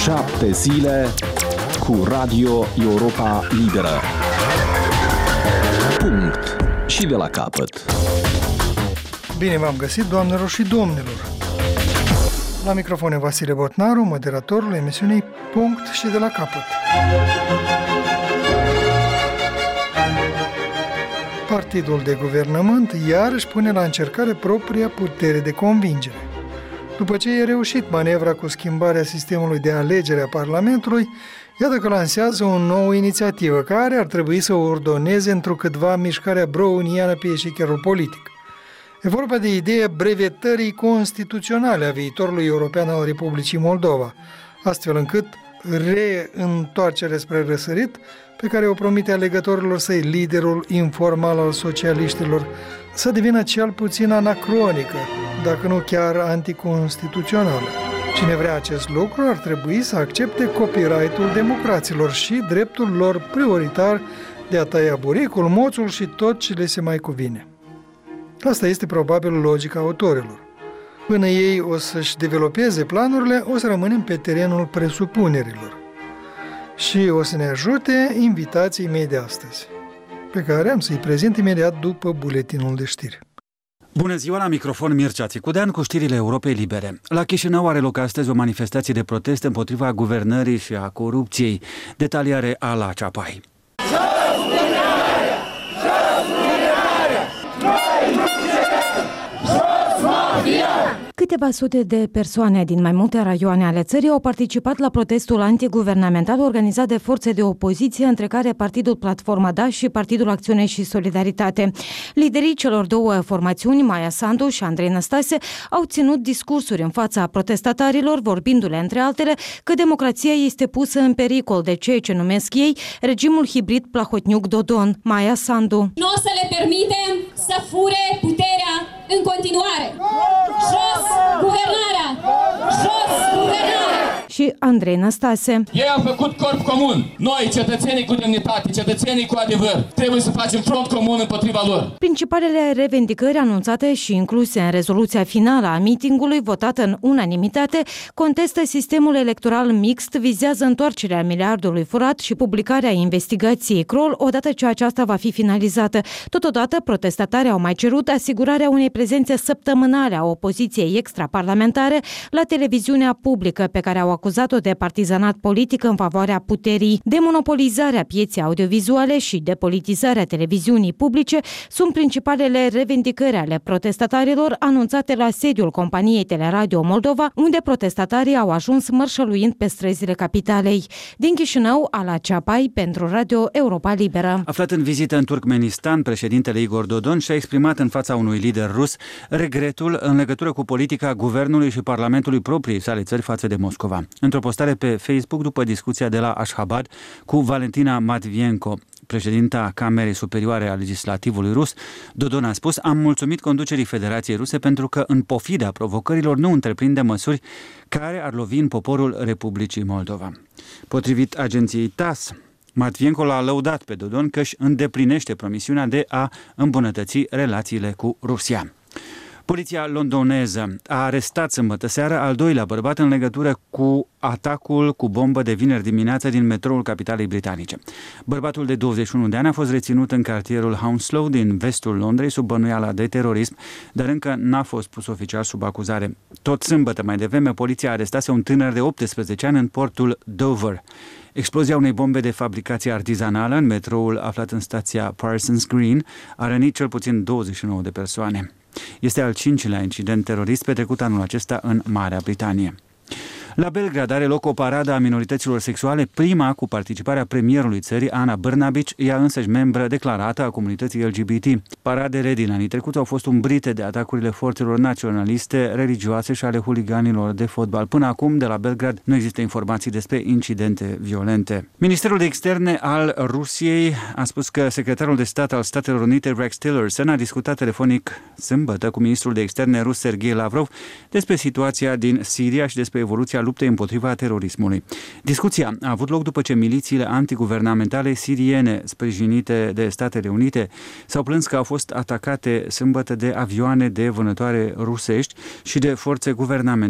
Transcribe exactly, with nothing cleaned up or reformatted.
Șapte zile cu Radio Europa Liberă. Punct. Și de la capăt. Bine v-am găsit, doamnelor și domnilor. La microfon e Vasile Botnaru, moderatorul emisiunii Punct și de la capăt. Partidul de guvernământ iarăși pune la încercare propria putere de convingere. După ce e reușit manevra cu schimbarea sistemului de alegere a Parlamentului, iată că lansează o nouă inițiativă care ar trebui să ordoneze întrucâtva mișcarea browniană pe eșicherul politic. E vorba de ideea brevetării constituționale a viitorului european al Republicii Moldova, astfel încât reîntoarcerea spre răsărit, pe care o promite alegătorilor săi liderul informal al socialiștilor, să devină cel puțin anacronică, dacă nu chiar anticonstituțională. Cine vrea acest lucru ar trebui să accepte copyright-ul democraților și dreptul lor prioritar de a tăia buricul, moțul și tot ce le se mai cuvine. Asta este probabil logica autorilor. Până ei o să-și developeze planurile, o să rămânem pe terenul presupunerilor. Și o să ne ajute invitații mei de astăzi, pe care am să-i prezint imediat după buletinul de știri. Bună ziua, la microfon Mircea Țicudean cu știrile Europei Libere. La Chișinău are loc astăzi o manifestație de protest împotriva guvernării și a corupției. Detaliare Ala Ceapai. Câteva sute de persoane din mai multe raioane ale țării au participat la protestul antiguvernamental organizat de forțe de opoziție, între care Partidul Platforma Da și Partidul Acțiune și Solidaritate. Liderii celor două formațiuni, Maia Sandu și Andrei Năstase, au ținut discursuri în fața protestatarilor, vorbindu-le, între altele, că democrația este pusă în pericol de ceea ce numesc ei regimul hibrid Plahotniuc-Dodon. Maia Sandu. Nu o să le permitem să fure puterea în continuare. Jos guvernarea! Jos guvernarea! Și Andrei Năstase. Ei au făcut corp comun. Noi, cetățenii cu demnitate, cetățenii cu adevăr, trebuie să facem front comun împotriva lor. Principalele revendicări anunțate și incluse în rezoluția finală a mitingului, votată în unanimitate, contestă sistemul electoral mixt, vizează întoarcerea miliardului furat și publicarea investigației Kroll, odată ce aceasta va fi finalizată. Totodată, protestatarii au mai cerut asigurarea unei prezențe săptămânale a opoziției extraparlamentare la televiziunea publică, pe care au acuzat-o de partizanat politic în favoarea puterii. Demonopolizarea pieței audiovizuale și depolitizarea televiziunii publice sunt principalele revendicări ale protestatarilor anunțate la sediul companiei Teleradio Moldova, unde protestatarii au ajuns mărșăluind pe străzile capitalei. Din Chișinău, Ala Ceapai pentru Radio Europa Liberă. Aflat în vizită în Turkmenistan, președintele Igor Dodon și-a exprimat în fața unui lider rus regretul în legătură cu politica guvernului și parlamentului propriei sale țări față de Moscova. Într-o postare pe Facebook după discuția de la Ashgabat cu Valentina Matvienko, președinta Camerei Superioare a Legislativului rus, Dodon a spus: "Am mulțumit conducerii Federației Ruse pentru că, în pofida provocărilor, nu întreprinde măsuri care ar lovi în poporul Republicii Moldova." Potrivit agenției T A S S, Matvienko l-a lăudat pe Dodon că își îndeplinește promisiunea de a îmbunătăți relațiile cu Rusia. Poliția londoneză a arestat sâmbătă seară al doilea bărbat în legătură cu atacul cu bombă de vineri dimineață din metroul capitalei britanice. Bărbatul de douăzeci și unu de ani a fost reținut în cartierul Hounslow din vestul Londrei sub bănuiala de terorism, dar încă n-a fost pus oficial sub acuzare. Tot sâmbătă mai devreme, poliția arestase un tânăr de optsprezece ani în portul Dover. Explozia unei bombe de fabricație artizanală în metroul aflat în stația Parsons Green a rănit cel puțin douăzeci și nouă de persoane. Este al cincilea incident terorist petrecut anul acesta în Marea Britanie. La Belgrad are loc o paradă a minorităților sexuale, prima cu participarea premierului țării, Ana Brnabić, ea însăși membră declarată a comunității L G B T. Paradele din anii trecuți au fost umbrite de atacurile forțelor naționaliste, religioase și ale huliganilor de fotbal. Până acum, de la Belgrad, nu există informații despre incidente violente. Ministerul de Externe al Rusiei a spus că secretarul de stat al Statelor Unite, Rex Tillerson, a discutat telefonic sâmbătă cu ministrul de Externe rus, Sergei Lavrov, despre situația din Siria și despre evoluția luptei împotriva terorismului. Discuția a avut loc după ce milițiile antiguvernamentale siriene, sprijinite de Statele Unite, s-au plâns că au fost atacate sâmbătă de avioane de vânătoare rusești și de forțe guvernamentale